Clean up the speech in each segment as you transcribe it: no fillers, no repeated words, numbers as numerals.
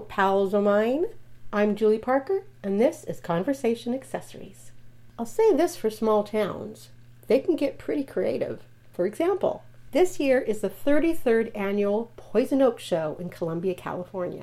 pals o' mine. I'm Julie Parker, and this is Conversation Accessories. I'll say this for small towns. They can get pretty creative. For example, this year is the 33rd annual Poison Oak Show in Columbia, California.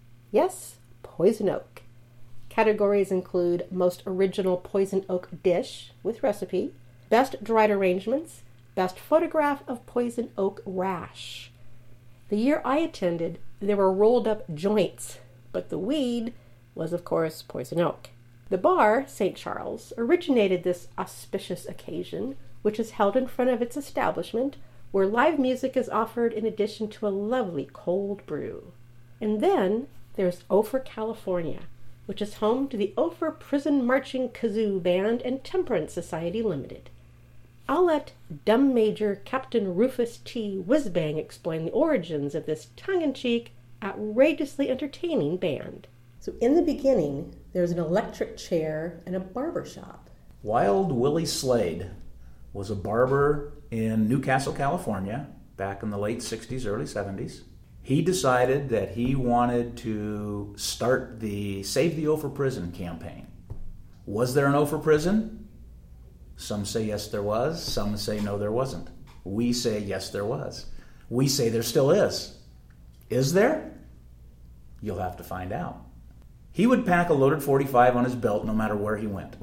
Yes, Poison Oak. Categories include Most Original Poison Oak Dish with Recipe, Best Dried Arrangements, Best Photograph of Poison Oak Rash. The year I attended, there were rolled up joints, but the weed was, of course, poison oak. The bar, St. Charles, originated this auspicious occasion, which is held in front of its establishment, where live music is offered in addition to a lovely cold brew. And then there's Ophir, California, which is home to the Ophir Prison Marching Kazoo Band and Temperance Society Limited. I'll let Dumb Major Captain Rufus T. Whizbang explain the origins of this tongue-in-cheek, outrageously entertaining band. So in the beginning, there's an electric chair and a barber shop. Wild Willie Slade was a barber in Newcastle, California, back in the late 60s, early 70s. He decided that he wanted to start the Save the Ophir Prison campaign. Was there an Ophir prison? Some say yes, there was. Some say no, there wasn't. We say yes, there was. We say there still is. Is there? You'll have to find out. He would pack a loaded .45 on his belt no matter where he went.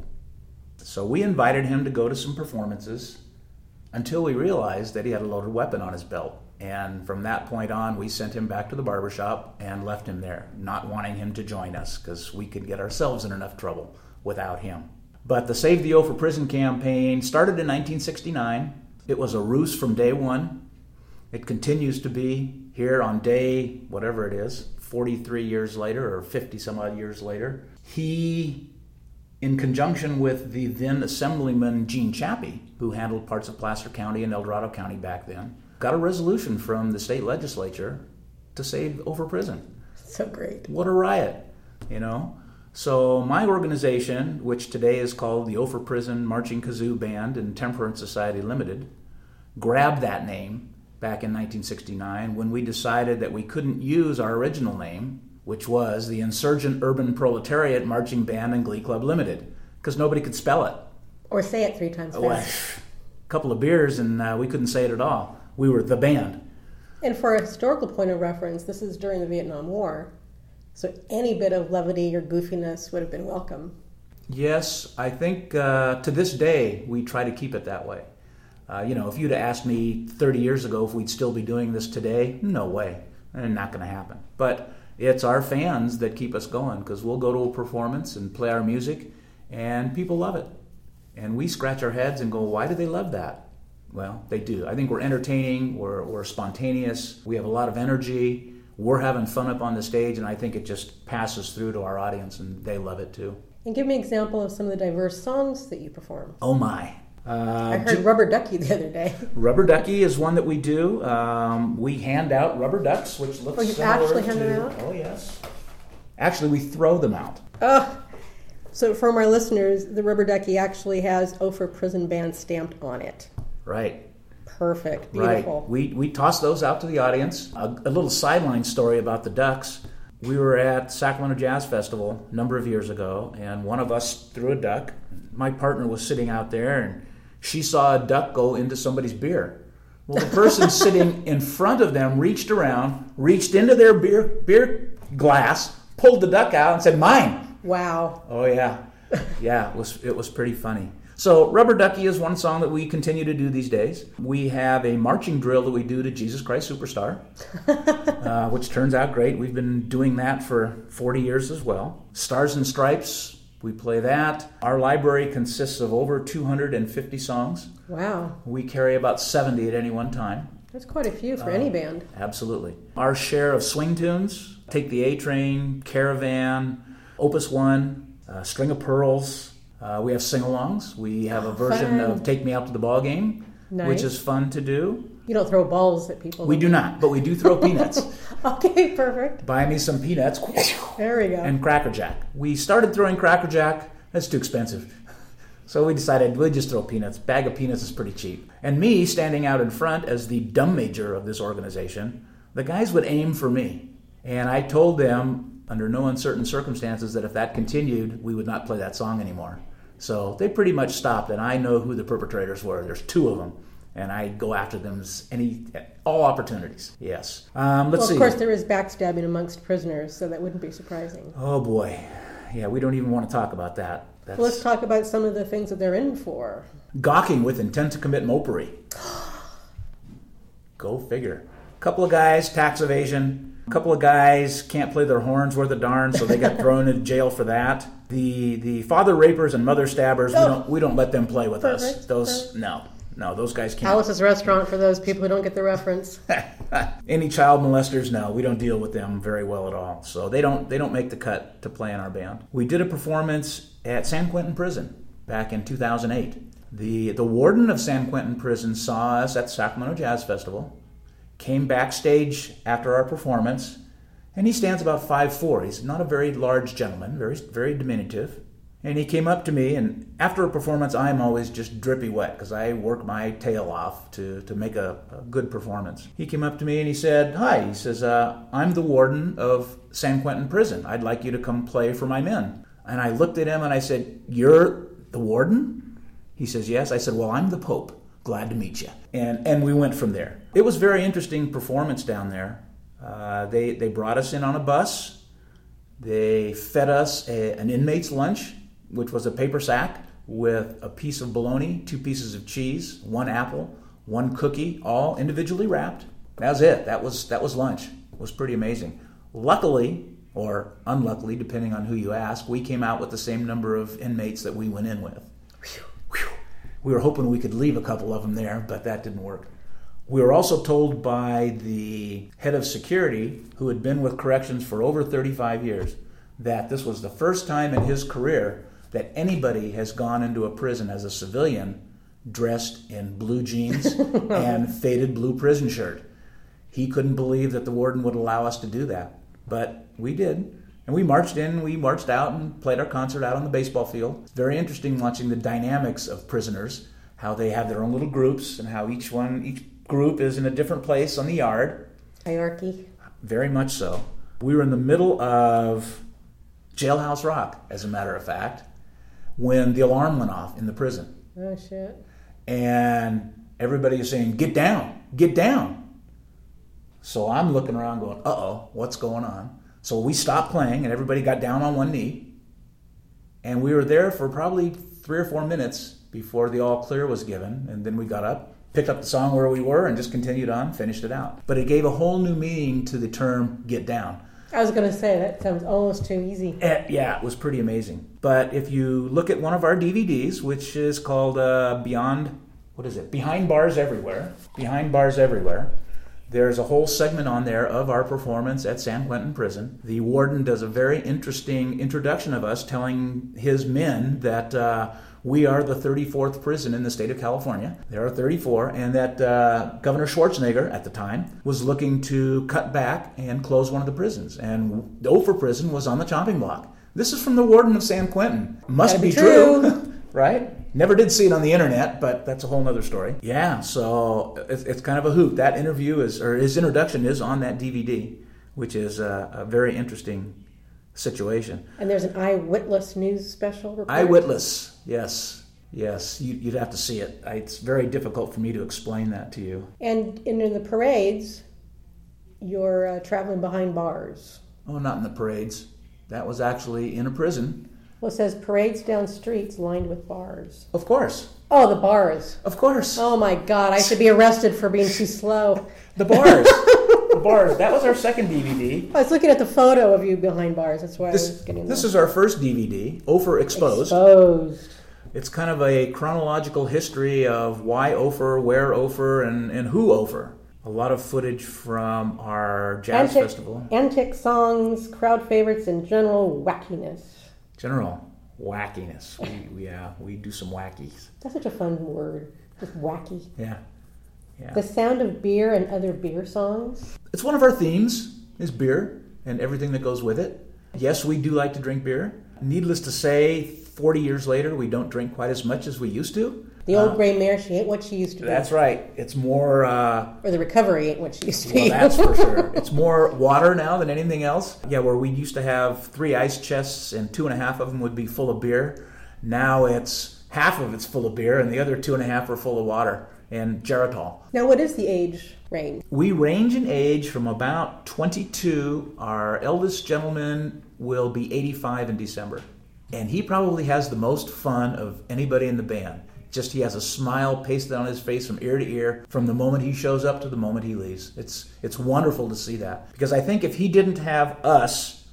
So we invited him to go to some performances until we realized that he had a loaded weapon on his belt. And from that point on, we sent him back to the barbershop and left him there, not wanting him to join us because we could get ourselves in enough trouble without him. But the Save the Ophir Prison campaign started in 1969. It was a ruse from day one. It continues to be here on day, whatever it is, 43 years later or 50 some odd years later. He, in conjunction with the then Assemblyman Gene Chappie, who handled parts of Placer County and El Dorado County back then, got a resolution from the state legislature to save Ophir Prison. So great. What a riot, you know? So my organization, which today is called the Ophir Prison Marching Kazoo Band and Temperance Society Limited, grabbed that name back in 1969 when we decided that we couldn't use our original name, which was the Insurgent Urban Proletariat Marching Band and Glee Club Limited, because nobody could spell it. Or say it 3 times fast. A couple of beers and we couldn't say it at all. We were the band. And for a historical point of reference, this is during the Vietnam War, so any bit of levity or goofiness would have been welcome. Yes, I think to this day we try to keep it that way. If you'd have asked me 30 years ago if we'd still be doing this today, no way. Not going to happen. But it's our fans that keep us going because we'll go to a performance and play our music and people love it. And we scratch our heads and go, why do they love that? Well, they do. I think we're entertaining, we're spontaneous, we have a lot of energy, we're having fun up on the stage, and I think it just passes through to our audience, and they love it too. And give me an example of some of the diverse songs that you perform. Oh my. I heard Rubber Ducky the other day. Rubber Ducky is one that we do. We hand out rubber ducks, which looks you similar actually hand them out? Oh, yes. Actually, we throw them out. Oh, so from our listeners, the Rubber Ducky actually has Ophir Prison Band stamped on it. Right. Perfect. Beautiful. Right. We toss those out to the audience. A little sideline story about the ducks. We were at Sacramento Jazz Festival a number of years ago, and one of us threw a duck. My partner was sitting out there, and she saw a duck go into somebody's beer. Well, the person sitting in front of them reached around, reached into their beer glass, pulled the duck out, and said, "Mine." Wow. Oh, yeah. Yeah, it was pretty funny. So Rubber Ducky is one song that we continue to do these days. We have a marching drill that we do to Jesus Christ Superstar, which turns out great. We've been doing that for 40 years as well. Stars and Stripes, we play that. Our library consists of over 250 songs. Wow. We carry about 70 at any one time. That's quite a few for any band. Absolutely. Our share of swing tunes, Take the A-Train, Caravan, Opus 1, String of Pearls. We have sing-alongs. We have a version of Take Me Out to the Ball Game, which is fun to do. You don't throw balls at people. We do not, but we do throw peanuts. Okay, perfect. Buy me some peanuts. There we go. And Cracker Jack. We started throwing Cracker Jack. That's too expensive. So we decided we'd just throw peanuts. Bag of peanuts is pretty cheap. And me standing out in front as the dumb major of this organization, the guys would aim for me. And I told them, under no uncertain circumstances that if that continued, we would not play that song anymore. So they pretty much stopped, and I know who the perpetrators were. There's 2 of them, and I go after them as all opportunities. Yes. Let's see. Of course, there is backstabbing amongst prisoners, so that wouldn't be surprising. Oh boy, yeah, we don't even want to talk about that. Well, let's talk about some of the things that they're in for. Gawking with intent to commit mopery. Go figure. A couple of guys, tax evasion. A couple of guys can't play their horns worth a darn, so they got thrown into jail for that. The father rapers and mother stabbers, we don't let them play with us. Those no, those guys can't. Alice's Restaurant, for those people who don't get the reference. Any child molesters, no, we don't deal with them very well at all. So they don't make the cut to play in our band. We did a performance at San Quentin Prison back in 2008. The warden of San Quentin Prison saw us at the Sacramento Jazz Festival, came backstage after our performance, and he stands about 5'4". He's not a very large gentleman, very, very diminutive. And he came up to me, and after a performance, I'm always just drippy wet because I work my tail off to make a good performance. He came up to me and he said, "Hi," he says, "I'm the warden of San Quentin Prison. I'd like you to come play for my men." And I looked at him and I said, "You're the warden?" He says, "Yes." I said, "Well, I'm the Pope. Glad to meet you." And we went from there. It was a very interesting performance down there. They brought us in on a bus. They fed us an inmate's lunch, which was a paper sack with a piece of bologna, 2 pieces of cheese, 1 apple, 1 cookie, all individually wrapped. That was it. That was lunch. It was pretty amazing. Luckily, or unluckily, depending on who you ask, we came out with the same number of inmates that we went in with. We were hoping we could leave a couple of them there, but that didn't work. We were also told by the head of security, who had been with corrections for over 35 years, that this was the first time in his career that anybody has gone into a prison as a civilian dressed in blue jeans and faded blue prison shirt. He couldn't believe that the warden would allow us to do that, but we did. And we marched in, we marched out and played our concert out on the baseball field. It's very interesting watching the dynamics of prisoners, how they have their own little groups and how each group is in a different place on the yard. Hierarchy. Very much so. We were in the middle of Jailhouse Rock, as a matter of fact, when the alarm went off in the prison. Oh, shit. And everybody is saying, "Get down, get down." So I'm looking around going, uh-oh, what's going on? So we stopped playing and everybody got down on one knee. And we were there for probably 3 or 4 minutes before the all clear was given. And then we got up, picked up the song where we were, and just continued on, finished it out. But it gave a whole new meaning to the term "get down." I was going to say, that sounds almost too easy. Yeah, it was pretty amazing. But if you look at one of our DVDs, which is called Behind Bars Everywhere. Behind Bars Everywhere. There's a whole segment on there of our performance at San Quentin Prison. The warden does a very interesting introduction of us, telling his men that we are the 34th prison in the state of California. There are 34, and that Governor Schwarzenegger, at the time, was looking to cut back and close one of the prisons. And the Ophir prison was on the chopping block. This is from the warden of San Quentin. Must be true. Right? Never did see it on the internet, but that's a whole other story. Yeah, so it's kind of a hoot. That interview his introduction is on that DVD, which is a very interesting situation. And there's an Eyewitness news special report? Eyewitness, yes. You'd have to see it. It's very difficult for me to explain that to you. And in the parades, you're traveling behind bars. Oh, not in the parades. That was actually in a prison. Well, it says parades down streets lined with bars. Of course. Oh, the bars. Of course. Oh, my God. I should be arrested for being too slow. The bars. The bars. That was our second DVD. I was looking at the photo of you behind bars. That's why I was getting This is our first DVD, Ophir Exposed. It's kind of a chronological history of why Ophir, where Ophir, and who Ophir. A lot of footage from our jazz festival. Antic songs, crowd favorites, and general wackiness. General wackiness. We do some wackies. That's such a fun word. Just wacky. Yeah. The sound of beer and other beer songs. It's one of our themes, is beer and everything that goes with it. Yes, we do like to drink beer. Needless to say, 40 years later, we don't drink quite as much as we used to. The old gray mare, she ain't what she used to be. That's right. It's more... or the recovery ain't what she used to well, be. that's for sure. It's more water now than anything else. Yeah, where we used to have 3 ice chests and 2.5 of them would be full of beer. Now it's half of it's full of beer and the other 2.5 are full of water and Geritol. Now, what is the age range? We range in age from about 22. Our eldest gentleman will be 85 in December. And he probably has the most fun of anybody in the band. Just he has a smile pasted on his face from ear to ear from the moment he shows up to the moment he leaves. It's wonderful to see that. Because I think if he didn't have us,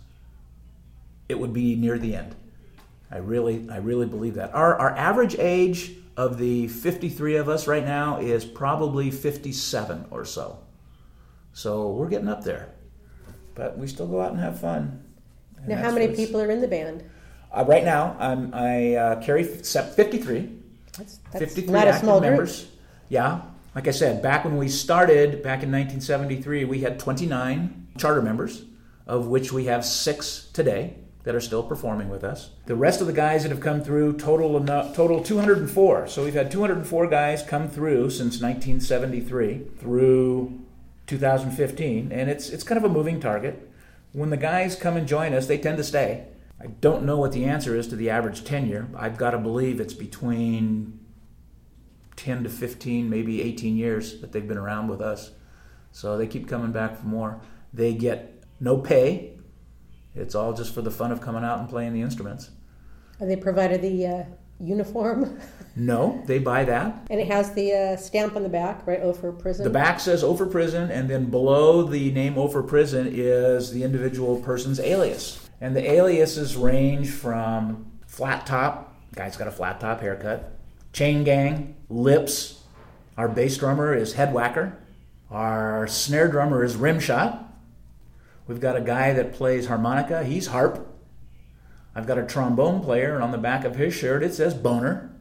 it would be near the end. I really believe that. Our average age of the 53 of us right now is probably 57 or so. So we're getting up there. But we still go out and have fun. And now, how many people are in the band? Right now, I carry 53. That's 53 not a active small members. group. Yeah. Like I said, back when we started, back in 1973, we had 29 charter members, of which we have 6 today that are still performing with us. The rest of the guys that have come through total 204. So we've had 204 guys come through since 1973 through 2015, and it's kind of a moving target. When the guys come and join us, they tend to stay. I don't know what the answer is to the average tenure. I've got to believe it's between 10 to 15, maybe 18 years that they've been around with us. So they keep coming back for more. They get no pay. It's all just for the fun of coming out and playing the instruments. Are they provided the uniform? No, they buy that. And it has the stamp on the back, right? Ophir Prison? The back says Ophir Prison, and then below the name Ophir Prison is the individual person's alias. And the aliases range from flat top, guy's got a flat top haircut, chain gang, lips. Our bass drummer is head whacker. Our snare drummer is rim shot. We've got a guy that plays harmonica, he's harp. I've got a trombone player, and on the back of his shirt it says boner.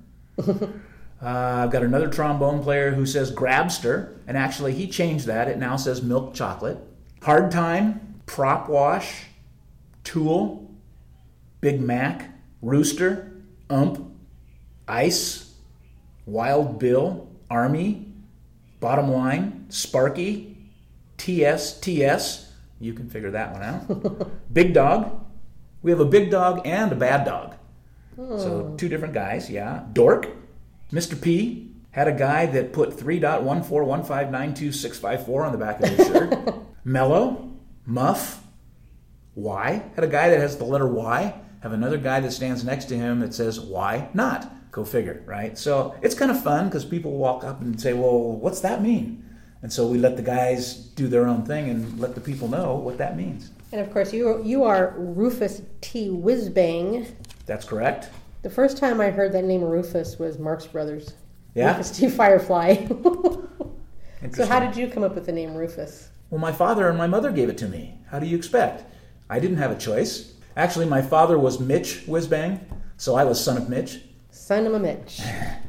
I've got another trombone player who says grabster, and actually he changed that. It now says milk chocolate. Hard time, prop wash, Tool, Big Mac, Rooster, Ump, Ice, Wild Bill, Army, Bottom Line, Sparky, TS, you can figure that one out. Big Dog. We have a big dog and a bad dog. So 2 different guys, yeah. Dork. Mr. P had a guy that put 3.141592654 on the back of his shirt. Mellow. Muff. Y. Had a guy that has the letter Y. Have another guy that stands next to him that says, why not? Go figure, right? So it's kind of fun because people walk up and say, well, what's that mean? And so we let the guys do their own thing and let the people know what that means. And of course, you are Rufus T. Whizbang. That's correct. The first time I heard that name Rufus was Marx Brothers. Yeah? Rufus T. Firefly. So how did you come up with the name Rufus? Well, my father and my mother gave it to me. How do you expect? I didn't have a choice. Actually, my father was Mitch Whizbang, so I was son of Mitch. Son of a Mitch.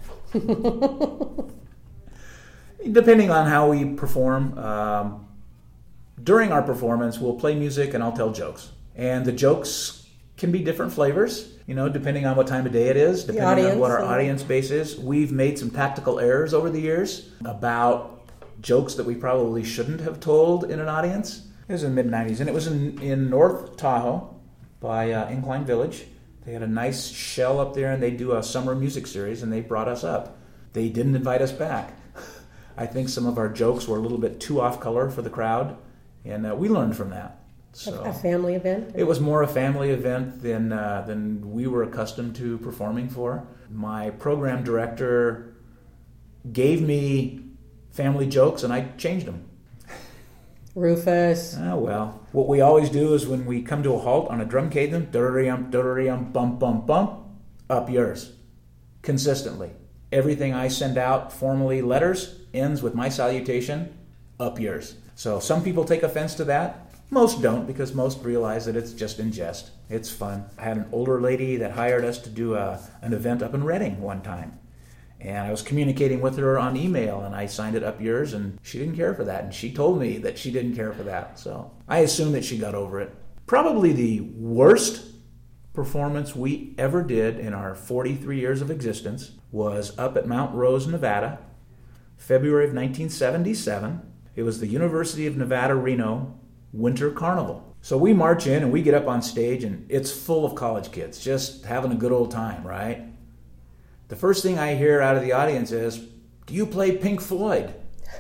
Depending on how we perform, during our performance, we'll play music and I'll tell jokes. And the jokes can be different flavors, depending on what time of day it is, depending on what our audience base is. We've made some tactical errors over the years about jokes that we probably shouldn't have told in an audience. It was in the mid-'90s, and it was in North Tahoe by Incline Village. They had a nice shell up there, and they do a summer music series, and they brought us up. They didn't invite us back. I think some of our jokes were a little bit too off-color for the crowd, and we learned from that. So a family event? It was more a family event than we were accustomed to performing for. My program director gave me family jokes, and I changed them. Rufus. Oh, well. What we always do is when we come to a halt on a drum cadence, da-da-da-yum, bump, bump, bump, up yours. Consistently. Everything I send out, formally letters, ends with my salutation, up yours. So some people take offense to that. Most don't, because most realize that it's just in jest. It's fun. I had an older lady that hired us to do an event up in Reading one time. And I was communicating with her on email, and I signed it up yours, and she didn't care for that. And she told me that she didn't care for that. So I assume that she got over it. Probably the worst performance we ever did in our 43 years of existence was up at Mount Rose, Nevada, February of 1977. It was the University of Nevada, Reno Winter Carnival. So we march in and we get up on stage and it's full of college kids just having a good old time, right? The first thing I hear out of the audience is, "Do you play Pink Floyd?"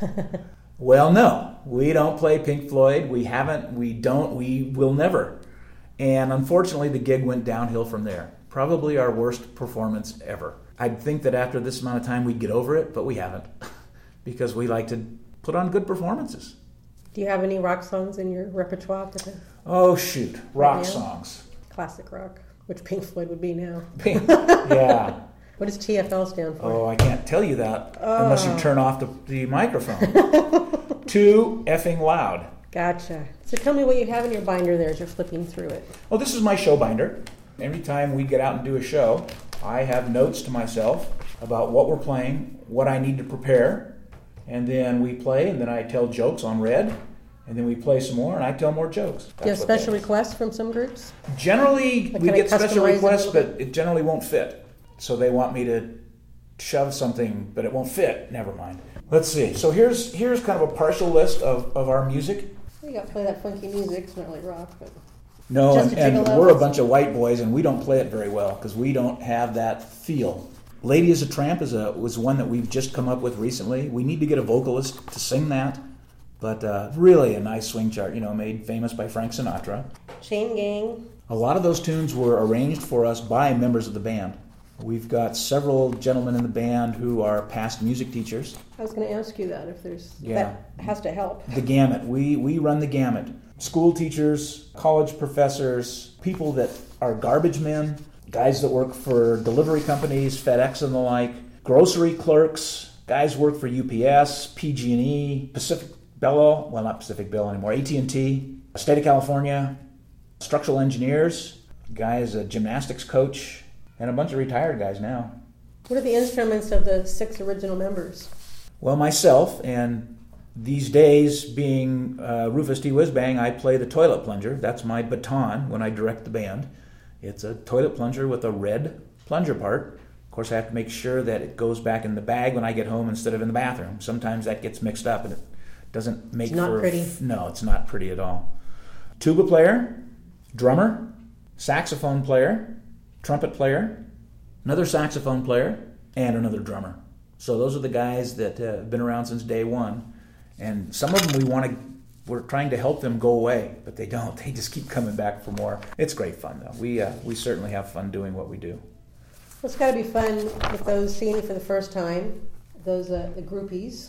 Well, no, we don't play Pink Floyd. We haven't, we don't, we will never. And unfortunately, the gig went downhill from there. Probably our worst performance ever. I'd think that after this amount of time we'd get over it, but we haven't. Because we like to put on good performances. Do you have any rock songs in your repertoire? Oh, shoot. Rock Right now? songs. Classic rock, which Pink Floyd would be now. Pink, yeah. What does TFL stand for? Oh, I can't tell you that unless you turn off the microphone. Too effing loud. Gotcha. So tell me what you have in your binder there as you're flipping through it. Well, this is my show binder. Every time we get out and do a show, I have notes to myself about what we're playing, what I need to prepare, and then we play, and then I tell jokes on red, and then we play some more, and I tell more jokes. Do you have special requests from some groups? Generally, Like, we can I get special customize it a requests, little but it generally won't fit. So they want me to shove something, but it won't fit. Never mind. Let's see. So here's kind of a partial list of our music. You got to play that funky music. It's not really rock, but No, Just and a Gigolo. we're a bunch of white boys, and we don't play it very well because we don't have that feel. Lady is a Tramp was one that we've just come up with recently. We need to get a vocalist to sing that, but really a nice swing chart, made famous by Frank Sinatra. Chain Gang. A lot of those tunes were arranged for us by members of the band. We've got several gentlemen in the band who are past music teachers. I was going to ask you that if there's Yeah. that has to help. The gamut. We run the gamut. School teachers, college professors, people that are garbage men, guys that work for delivery companies, FedEx and the like, grocery clerks, guys work for UPS, PG&E, Pacific Bell, well, not Pacific Bell anymore, AT&T, State of California, structural engineers, guys, a gymnastics coach, and a bunch of retired guys now. What are the instruments of the 6 original members? Well, myself, and these days being Rufus T. Whizbang, I play the toilet plunger. That's my baton when I direct the band. It's a toilet plunger with a red plunger part. Of course, I have to make sure that it goes back in the bag when I get home instead of in the bathroom. Sometimes that gets mixed up and it doesn't make It's not pretty. No, it's not pretty at all. Tuba player, drummer, saxophone player, trumpet player, another saxophone player, and another drummer. So those are the guys that have been around since day one. And some of them we're trying to help them go away, but they don't. They just keep coming back for more. It's great fun, though. We certainly have fun doing what we do. Well, it's got to be fun with those seeing you for the first time, those the groupies.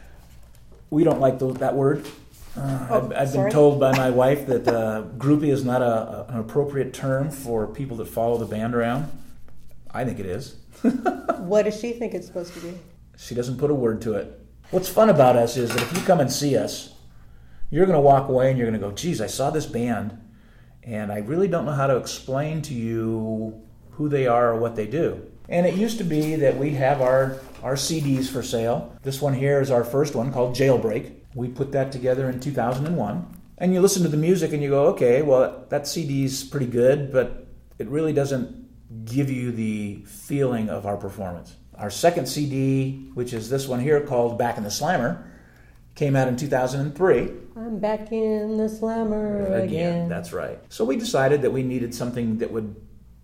We don't like that word. I've been sorry. told by my wife that groupie is not an appropriate term for people that follow the band around. I think it is. What does she think it's supposed to be? She doesn't put a word to it. What's fun about us is that if you come and see us, you're going to walk away and you're going to go, geez, I saw this band, and I really don't know how to explain to you who they are or what they do. And it used to be that we'd have our CDs for sale. This one here is our first one called Jailbreak. We put that together in 2001. And you listen to the music and you go, okay, well, that CD's pretty good, but it really doesn't give you the feeling of our performance. Our second CD, which is this one here called Back in the Slammer, came out in 2003. I'm back in the slammer again. That's right. So we decided that we needed something that would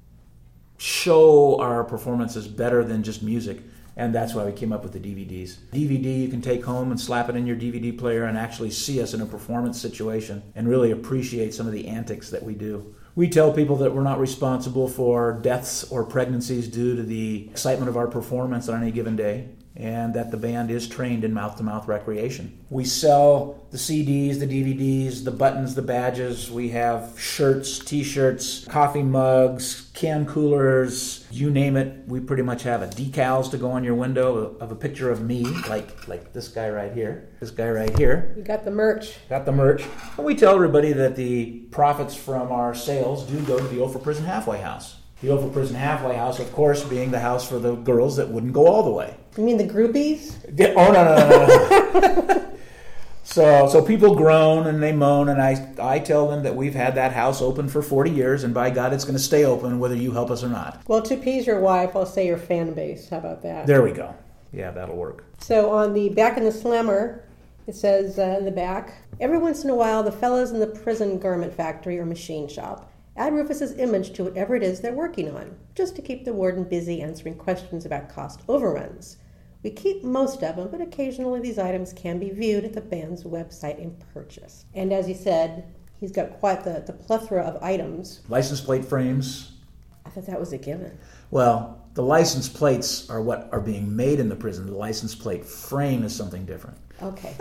show our performances better than just music, and that's why we came up with the DVDs. DVD you can take home and slap it in your DVD player and actually see us in a performance situation and really appreciate some of the antics that we do. We tell people that we're not responsible for deaths or pregnancies due to the excitement of our performance on any given day, and that the band is trained in mouth-to-mouth recreation. We sell the CDs, the DVDs, the buttons, the badges. We have shirts, t-shirts, coffee mugs, can coolers, you name it. We pretty much have it. Decals to go on your window of a picture of me, like this guy right here. This guy right here. You got the merch. Got the merch. And we tell everybody that the profits from our sales do go to the Ophir Prison Halfway House. The Ophir Prison Halfway House, of course, being the house for the girls that wouldn't go all the way. You mean the groupies? Oh, no. So people groan and they moan, and I tell them that we've had that house open for 40 years, and by God, it's going to stay open whether you help us or not. Well, to appease your wife, I'll say your fan base. How about that? There we go. Yeah, that'll work. So on the back of the slammer, it says in the back, every once in a while, the fellows in the prison garment factory or machine shop add Rufus's image to whatever it is they're working on, just to keep the warden busy answering questions about cost overruns. We keep most of them, but occasionally these items can be viewed at the band's website and purchased. And as he said, he's got quite the plethora of items. License plate frames. I thought that was a given. Well, the license plates are what are being made in the prison. The license plate frame is something different. Okay.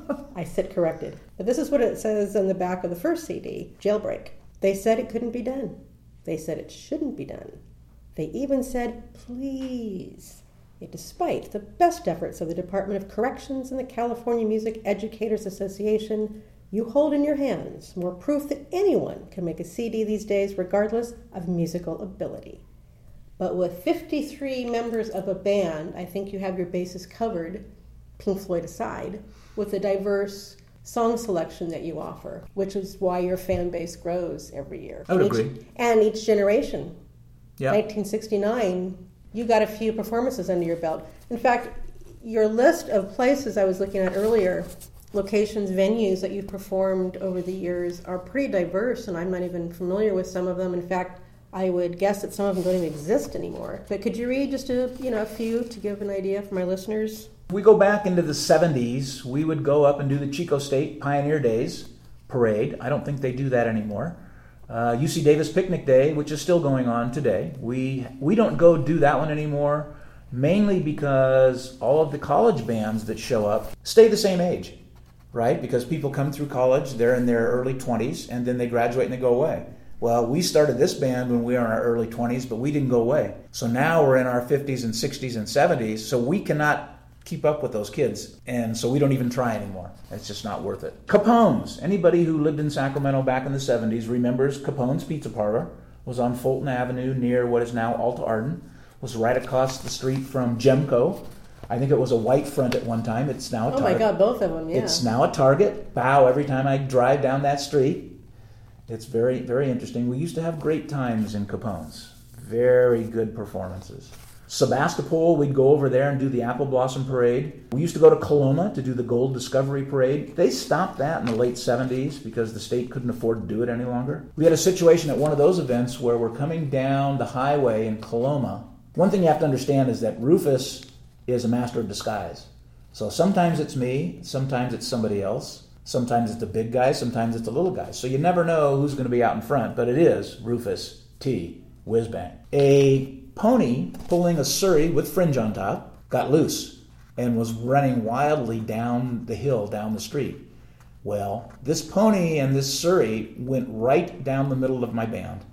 I sit corrected. But this is what it says on the back of the first CD, Jailbreak. They said it couldn't be done. They said it shouldn't be done. They even said, please. Yet despite the best efforts of the Department of Corrections and the California Music Educators Association, you hold in your hands more proof that anyone can make a CD these days regardless of musical ability. But with 53 members of a band, I think you have your bases covered, Pink Floyd aside, with a diverse song selection that you offer, which is why your fan base grows every year. I would agree. And each generation. Yeah. 1969, you got a few performances under your belt. In fact, your list of places I was looking at earlier, locations, venues that you've performed over the years are pretty diverse, and I'm not even familiar with some of them. In fact, I would guess that some of them don't even exist anymore. But could you read just a few to give an idea for my listeners? We go back into the 70s. We would go up and do the Chico State Pioneer Days parade. I don't think they do that anymore. UC Davis Picnic Day, which is still going on today. We don't go do that one anymore, mainly because all of the college bands that show up stay the same age, right? Because people come through college, they're in their early 20s, and then they graduate and they go away. Well, we started this band when we were in our early 20s, but we didn't go away. So now we're in our 50s and 60s and 70s, so we cannot keep up with those kids, and so we don't even try anymore. It's just not worth it. Capone's. Anybody who lived in Sacramento back in the 70s remembers Capone's Pizza Parlor. Was on Fulton Avenue near what is now Alta Arden. Was right across the street from Gemco. I think it was a white front at one time. It's now a Target. Oh my God, both of them, yeah. It's now a Target. Bow every time I drive down that street. It's very, very interesting. We used to have great times in Capone's. Very good performances. Sebastopol, we'd go over there and do the Apple Blossom Parade. We used to go to Coloma to do the Gold Discovery Parade. They stopped that in the late 70s because the state couldn't afford to do it any longer. We had a situation at one of those events where we're coming down the highway in Coloma. One thing you have to understand is that Rufus is a master of disguise. So sometimes it's me, sometimes it's somebody else, sometimes it's the big guy, sometimes it's the little guy. So you never know who's going to be out in front, but it is Rufus T. Whizbang. A pony pulling a surrey with fringe on top got loose and was running wildly down the hill, down the street. Well, this pony and this surrey went right down the middle of my band.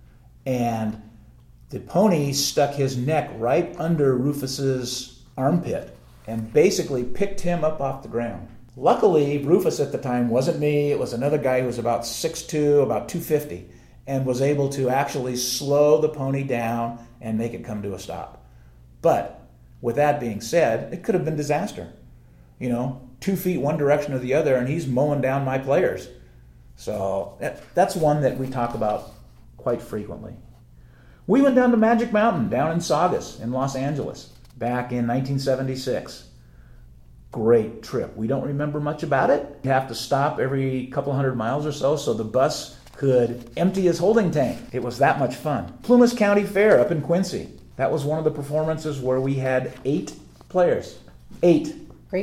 And the pony stuck his neck right under Rufus's armpit and basically picked him up off the ground. Luckily, Rufus at the time wasn't me. It was another guy who was about 6'2", about 250, and was able to actually slow the pony down and make it come to a stop. But with that being said, it could have been disaster. 2 feet one direction or the other, and he's mowing down my players. So that's one that we talk about quite frequently. We went down to Magic Mountain, down in Saugus, in Los Angeles, back in 1976. Great trip. We don't remember much about it. You have to stop every couple hundred miles or so the bus could empty his holding tank. It was that much fun. Plumas County Fair up in Quincy. That was one of the performances where we had 8 players. 8.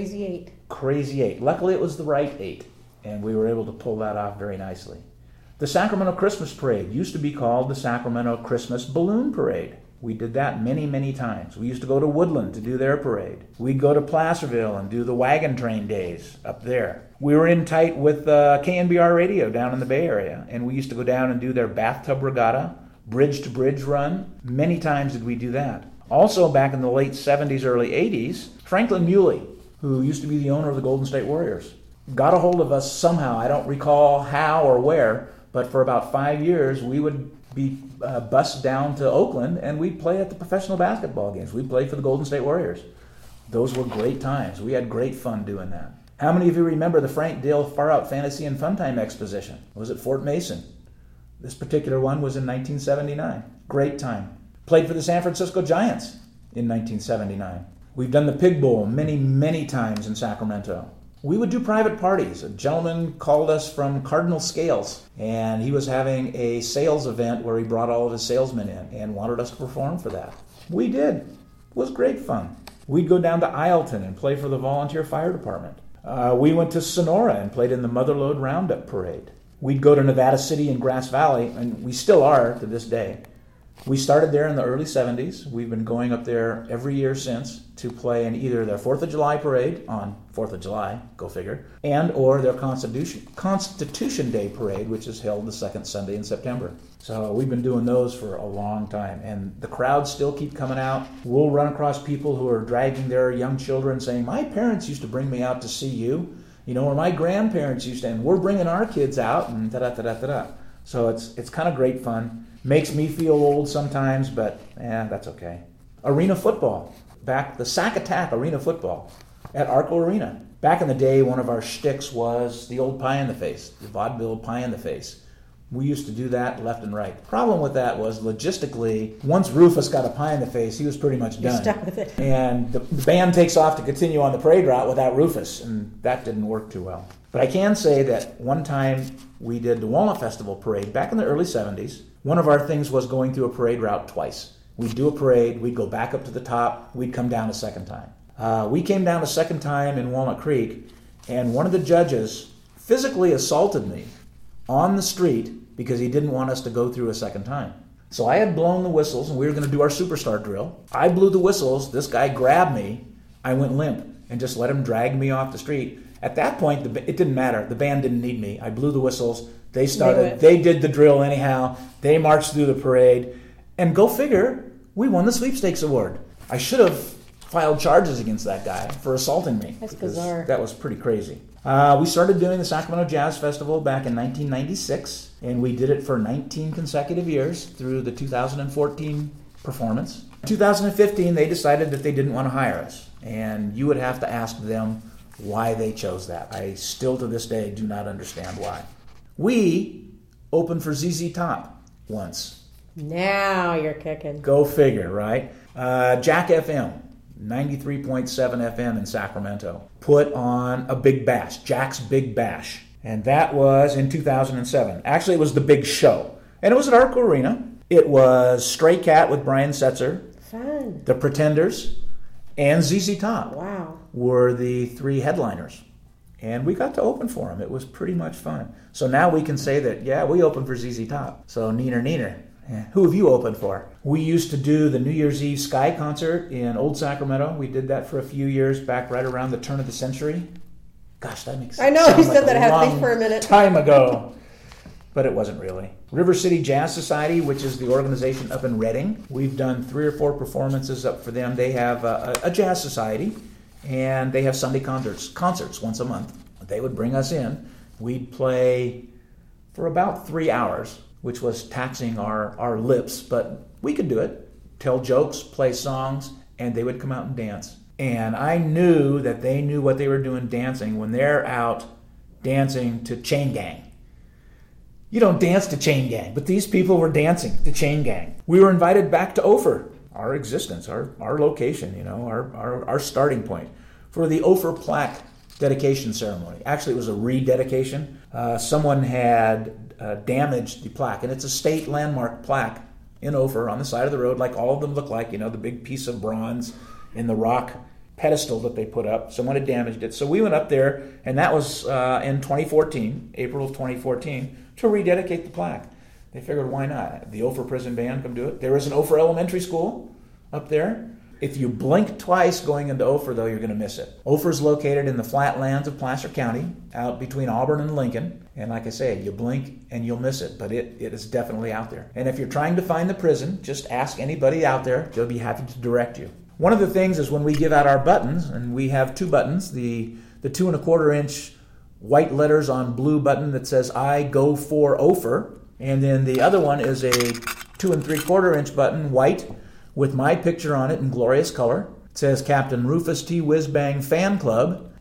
Crazy 8. Luckily it was the right 8, and we were able to pull that off very nicely. The Sacramento Christmas Parade used to be called the Sacramento Christmas Balloon Parade. We did that many, many times. We used to go to Woodland to do their parade. We'd go to Placerville and do the wagon train days up there. We were in tight with KNBR Radio down in the Bay Area, and we used to go down and do their bathtub regatta, bridge-to-bridge run. Many times did we do that. Also, back in the late 70s, early 80s, Franklin Muley, who used to be the owner of the Golden State Warriors, got a hold of us somehow. I don't recall how or where, but for about 5 years, we would be bussed down to Oakland, and we'd play at the professional basketball games. We'd play for the Golden State Warriors. Those were great times. We had great fun doing that. How many of you remember the Frank Dale Far Out Fantasy and Funtime Exposition? It was at Fort Mason. This particular one was in 1979. Great time. Played for the San Francisco Giants in 1979. We've done the Pig Bowl many, many times in Sacramento. We would do private parties. A gentleman called us from Cardinal Scales, and he was having a sales event where he brought all of his salesmen in and wanted us to perform for that. We did. It was great fun. We'd go down to Ileton and play for the volunteer fire department. We went to Sonora and played in the Motherlode Roundup Parade. We'd go to Nevada City and Grass Valley, and we still are to this day. We started there in the early 70s. We've been going up there every year since to play in either their 4th of July parade on 4th of July, go figure, and or their Constitution Day parade, which is held the second Sunday in September. So we've been doing those for a long time, and the crowds still keep coming out. We'll run across people who are dragging their young children saying, my parents used to bring me out to see you, or my grandparents used to, and we're bringing our kids out, and da-da-da-da-da-da. So it's kind of great fun. Makes me feel old sometimes, but that's okay. Arena football. The Sack Attack Arena football at Arco Arena. Back in the day, one of our shticks was the old pie in the face, the vaudeville pie in the face. We used to do that left and right. The problem with that was, logistically, once Rufus got a pie in the face, he was pretty much done. You're stuck with it. And the band takes off to continue on the parade route without Rufus, and that didn't work too well. But I can say that one time we did the Walnut Festival parade back in the early 70s. One of our things was going through a parade route twice. We'd do a parade, we'd go back up to the top, we'd come down a second time. We came down a second time in Walnut Creek, and one of the judges physically assaulted me on the street because he didn't want us to go through a second time. So I had blown the whistles, and we were going to do our superstar drill. I blew the whistles, this guy grabbed me, I went limp, and just let him drag me off the street. At that point, it didn't matter. The band didn't need me. I blew the whistles. They started. They did the drill anyhow. They marched through the parade. And go figure, we won the sweepstakes award. I should have filed charges against that guy for assaulting me. That's bizarre. That was pretty crazy. We started doing the Sacramento Jazz Festival back in 1996, and we did it for 19 consecutive years through the 2014 performance. In 2015, they decided that they didn't want to hire us, and you would have to ask them why they chose that. I still to this day do not understand why. We opened for ZZ Top once. Now you're kicking. Go figure, right? Jack FM, 93.7 FM in Sacramento, put on a big bash, Jack's Big Bash. And that was in 2007. Actually, it was the big show. And it was at Arco Arena. It was Stray Cat with Brian Setzer. Fun. The Pretenders, and ZZ Top. Wow. Were the three headliners. And we got to open for them. It was pretty much fun. So now we can say that, yeah, we opened for ZZ Top. So neener. Yeah. Who have you opened for? We used to do the New Year's Eve Sky concert in Old Sacramento. We did that for a few years back right around the turn of the century. Gosh, that makes I know, you said that I had to think for a minute. Time ago. But it wasn't really. River City Jazz Society, which is the organization up in Redding. We've done 3 or 4 performances up for them. They have a jazz society, and they have Sunday concerts once a month. They would bring us in. We'd play for about 3 hours, which was taxing our lips, but we could do it. Tell jokes, play songs, and they would come out and dance. And I knew that they knew what they were doing dancing when they're out dancing to Chain Gang. You don't dance to Chain Gang, but these people were dancing to Chain Gang. We were invited back to Ophir, our existence, our location, our starting point, for the Ophir plaque dedication ceremony. Actually, it was a rededication. Someone had damaged the plaque, and it's a state landmark plaque in Ophir on the side of the road, like all of them look like, the big piece of bronze in the rock pedestal that they put up. Someone had damaged it. So we went up there, and that was in 2014, April of 2014, to rededicate the plaque. They figured, why not? The Ophir Prison Band come do it. There is an Ophir Elementary School up there. If you blink twice going into Ophir, though, you're going to miss it. Ophir is located in the flatlands of Placer County, out between Auburn and Lincoln. And like I say, you blink and you'll miss it, but it is definitely out there. And if you're trying to find the prison, just ask anybody out there. They'll be happy to direct you. One of the things is when we give out our buttons, and we have 2 buttons, the 2 1/4 inch white letters on blue button that says I go for Ophir, and then the other one is a 2 3/4 inch button, white, with my picture on it in glorious color. It says Captain Rufus T. Whizbang Fan Club,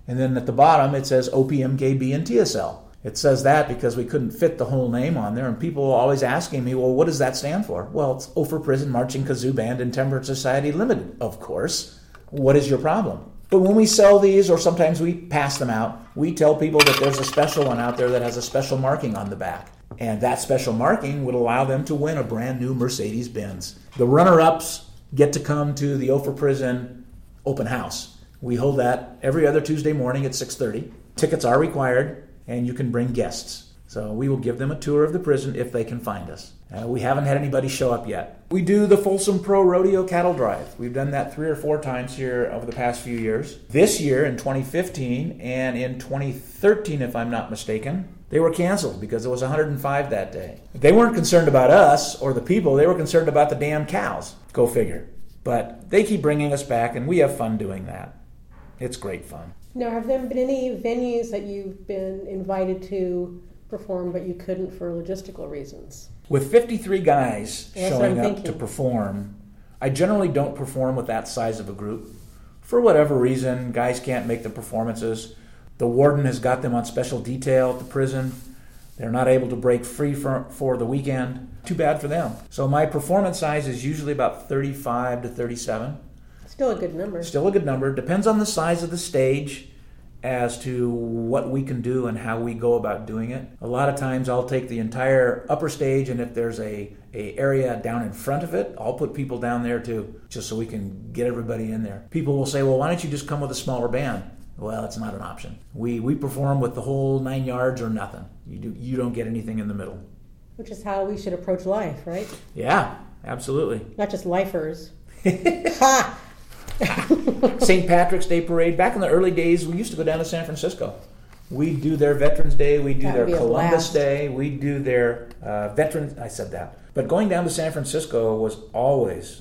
And then at the bottom it says OPMKB and TSL. It says that because we couldn't fit the whole name on there, and people are always asking me, well, what does that stand for? Well, it's Ophir Prison Marching Kazoo Band and Temperance Society Limited, of course. What is your problem? But when we sell these, or sometimes we pass them out, we tell people that there's a special one out there that has a special marking on the back. And that special marking would allow them to win a brand new Mercedes-Benz. The runner-ups get to come to the Ophir Prison open house. We hold that every other Tuesday morning at 6:30. Tickets are required, and you can bring guests. So we will give them a tour of the prison if they can find us. We haven't had anybody show up yet. We do the Folsom Pro Rodeo Cattle Drive. We've done that 3 or 4 times here over the past few years. This year, in 2015 and in 2013, if I'm not mistaken, they were canceled because it was 105 that day. They weren't concerned about us or the people. They were concerned about the damn cows. Go figure. But they keep bringing us back, and we have fun doing that. It's great fun. Now, have there been any venues that you've been invited to perform but you couldn't for logistical reasons? With 53 guys showing up thinking. to perform, I generally don't perform with that size of a group. For whatever reason, guys can't make the performances. The warden has got them on special detail at the prison. They're not able to break free for the weekend. Too bad for them. So my performance size is usually about 35 to 37. Still a good number. Still a good number. Depends on the size of the stage as to what we can do and how we go about doing it. A lot of times I'll take the entire upper stage, and if there's a area down in front of it, I'll put people down there too, just so we can get everybody in there. People will say, well, why don't you just come with a smaller band? Well, it's not an option. We perform with the whole 9 yards or nothing. You don't get anything in the middle. Which is how we should approach life, right? Yeah, absolutely. Not just lifers. Ha! St. Patrick's Day Parade. Back in the early days, we used to go down to San Francisco. We do their Veterans Day. We do their Columbus Day. We do their Veterans. I said that. But going down to San Francisco was always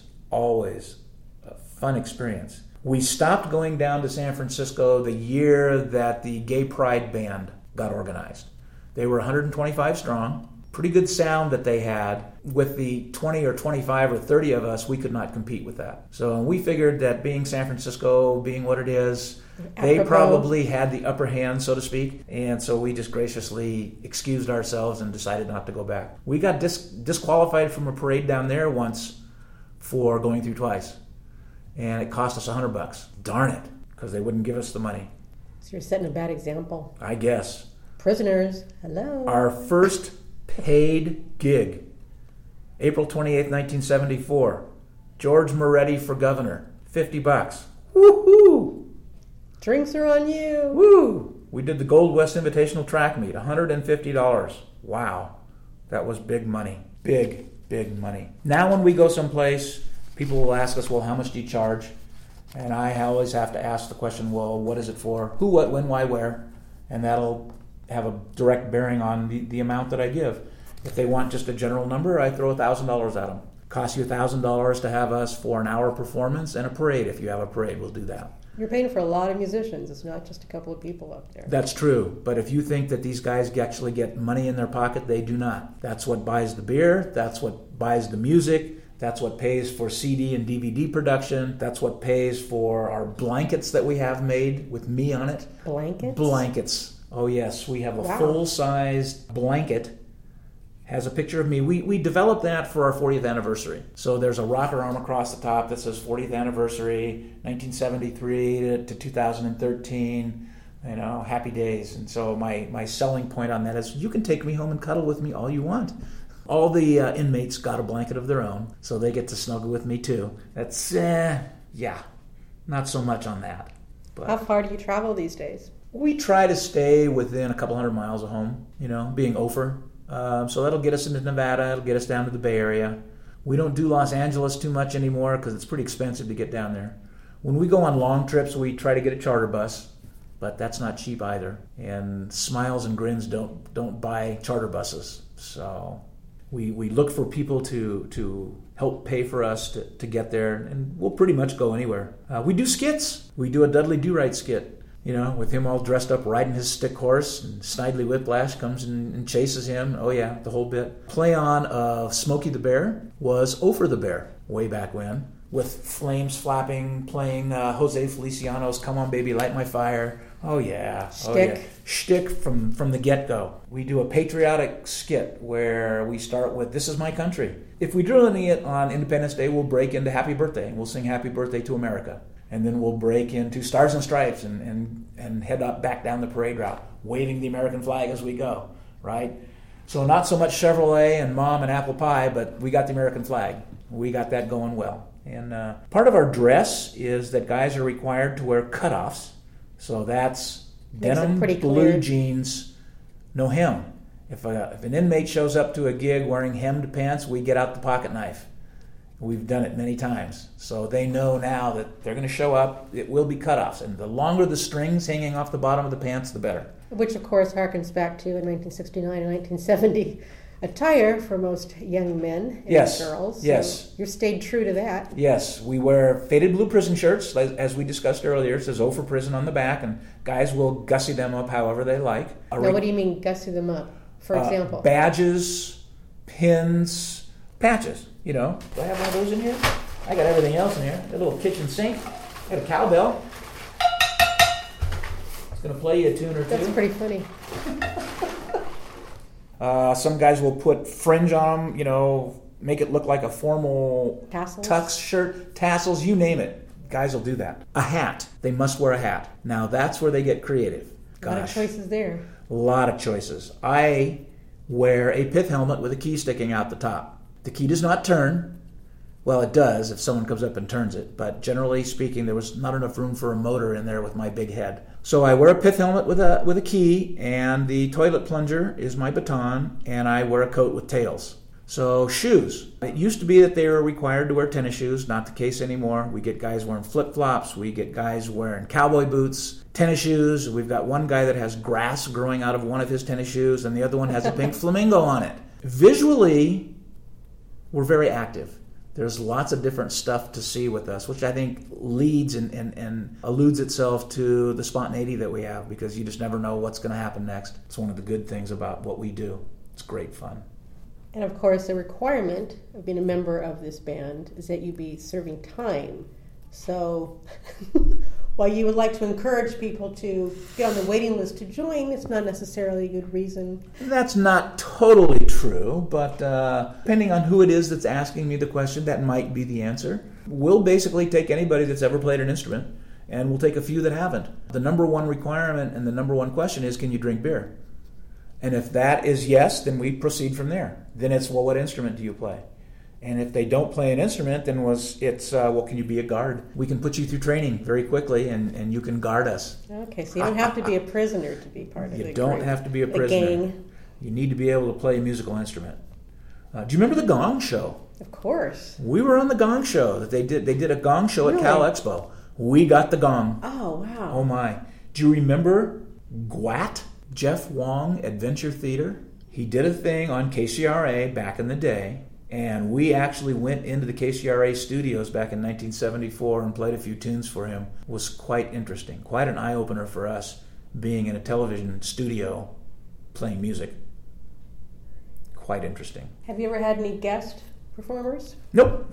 a fun experience. We stopped going down to San Francisco the year that the Gay Pride Band got organized. They were 125 strong. Pretty good sound that they had. With the 20 or 25 or 30 of us, we could not compete with that. So we figured that being San Francisco, being what it is, they probably had the upper hand, so to speak. And so we just graciously excused ourselves and decided not to go back. We got disqualified from a parade down there once for going through twice. And it cost us $100. Darn it, because they wouldn't give us the money. So you're setting a bad example. I guess. Prisoners, hello. Our first paid gig, April 28th, 1974. George Moretti for governor, $50. Woohoo! Drinks are on you. Woo! We did the Gold West Invitational Track Meet, $150. Wow, that was big money. Big money. Now when we go someplace, people will ask us, well, how much do you charge? And I always have to ask the question, well, what is it for? Who, what, when, why, where? And that'll have a direct bearing on the amount that I give. If they want just a general number, I throw $1,000 at them. Costs you $1,000 to have us for an hour performance and a parade. If you have a parade, we'll do that. You're paying for a lot of musicians. It's not just a couple of people up there. That's true. But if you think that these guys actually get money in their pocket, they do not. That's what buys the beer. That's what buys the music. That's what pays for CD and DVD production. That's what pays for our blankets that we have made with me on it. Blankets? Blankets. Oh, yes. We have a full-sized blanket. Has a picture of me. We developed that for our 40th anniversary. So there's a rocker arm across the top that says 40th anniversary, 1973 to 2013, happy days. And so my selling point on that is you can take me home and cuddle with me all you want. All the inmates got a blanket of their own, so they get to snuggle with me too. That's, not so much on that. But how far do you travel these days? We try to stay within a couple hundred miles of home, being Ophir. So that'll get us into Nevada. It'll get us down to the Bay Area. We don't do Los Angeles too much anymore because it's pretty expensive to get down there. When we go on long trips, we try to get a charter bus, but that's not cheap either. And Smiles and Grins don't buy charter buses. So we look for people to help pay for us to get there, and we'll pretty much go anywhere. We do skits. We do a Dudley Do-Right skit. With him all dressed up riding his stick horse, and Snidely Whiplash comes and chases him. Oh yeah, the whole bit. Play on of Smokey the Bear was Ophir the Bear way back when. with flames flapping, playing Jose Feliciano's "Come On Baby, Light My Fire." Oh yeah, Shtick. Oh, yeah. Shtick from the get-go. We do a patriotic skit where we start with "This Is My Country." If we do it on Independence Day, we'll break into "Happy Birthday" and we'll sing "Happy Birthday to America." And then we'll break into "Stars and Stripes" and head up back down the parade route, waving the American flag as we go, right? So not so much Chevrolet and Mom and Apple Pie, but we got the American flag. We got that going well. And part of our dress is that guys are required to wear cutoffs. So that's denim blue jeans, no hem. If an inmate shows up to a gig wearing hemmed pants, we get out the pocket knife. We've done it many times. So they know now that they're going to show up, it will be cutoffs. And the longer the strings hanging off the bottom of the pants, the better. Which, of course, harkens back to in 1969 and 1970 attire for most young men and girls. So yes. You stayed true to that. Yes. We wear faded blue prison shirts, as we discussed earlier. It says "O for Prison" on the back, and guys will gussy them up however they like. Now, what do you mean gussy them up, for example? Badges, pins, patches. You know, do I have one of those in here? I got everything else in here. Got a little kitchen sink. Got a cowbell. It's going to play you a tune or two. That's pretty funny. Some guys will put fringe on them, you know, make it look like a formal tux shirt, tassels, you name it. Guys will do that. A hat. They must wear a hat. Now, that's where they get creative. Gosh. A lot of choices there. A lot of choices. I wear a pith helmet with a key sticking out the top. The key does not turn. Well, it does if someone comes up and turns it, but generally speaking, there was not enough room for a motor in there with my big head. So I wear a pith helmet with a key, and the toilet plunger is my baton, and I wear a coat with tails. So shoes. It used to be that they were required to wear tennis shoes. Not the case anymore. We get guys wearing flip-flops. We get guys wearing cowboy boots, tennis shoes. We've got one guy that has grass growing out of one of his tennis shoes, and the other one has a pink flamingo on it. Visually, we're very active. There's lots of different stuff to see with us, which I think leads and alludes itself to the spontaneity that we have, because you just never know what's going to happen next. It's one of the good things about what we do. It's great fun. And of course, the requirement of being a member of this band is that you be serving time. So while you would like to encourage people to get on the waiting list to join, it's not necessarily a good reason. That's not totally true, but depending on who it is that's asking me the question, that might be the answer. We'll basically take anybody that's ever played an instrument, and we'll take a few that haven't. The number one requirement and the number one question is, can you drink beer? And if that is yes, then we proceed from there. Then it's, well, what instrument do you play? And if they don't play an instrument, then can you be a guard? We can put you through training very quickly, and you can guard us. Okay, so you don't have to be a prisoner to be part of it. You don't have to be a prisoner. Gang. You need to be able to play a musical instrument. Do you remember the Gong Show? Of course. We were on the Gong Show. They did a Gong Show at Cal Expo. We got the gong. Oh, wow. Oh, my. Do you remember GWAT? Jeff Wong Adventure Theater? He did a thing on KCRA back in the day. And we actually went into the KCRA studios back in 1974 and played a few tunes for him. It was quite interesting, quite an eye-opener for us, being in a television studio playing music. Quite interesting. Have you ever had any guest performers? Nope.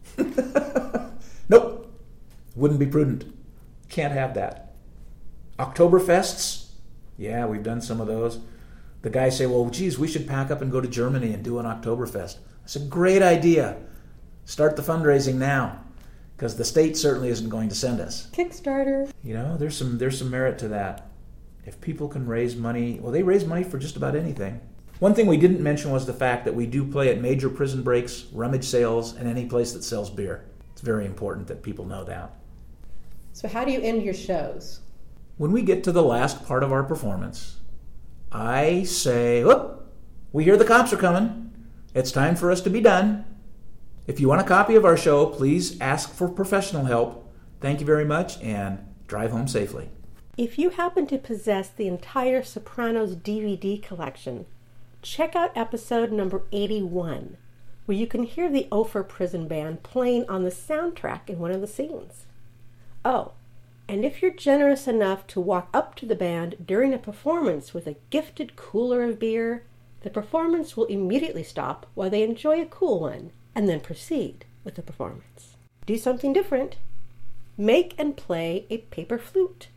Nope. Wouldn't be prudent. Can't have that. Oktoberfests? Yeah, we've done some of those. The guys say, well, geez, we should pack up and go to Germany and do an Oktoberfest. It's a great idea. Start the fundraising now, because the state certainly isn't going to send us. Kickstarter. You know, there's some merit to that. If people can raise money, well, they raise money for just about anything. One thing we didn't mention was the fact that we do play at major prison breaks, rummage sales, and any place that sells beer. It's very important that people know that. So how do you end your shows? When we get to the last part of our performance, I say, whoop, we hear the cops are coming. It's time for us to be done. If you want a copy of our show, please ask for professional help. Thank you very much, and drive home safely. If you happen to possess the entire Sopranos DVD collection, check out episode number 81, where you can hear the Ophir Prison Band playing on the soundtrack in one of the scenes. Oh, and if you're generous enough to walk up to the band during a performance with a gifted cooler of beer, the performance will immediately stop while they enjoy a cool one and then proceed with the performance. Do something different. Make and play a paper flute.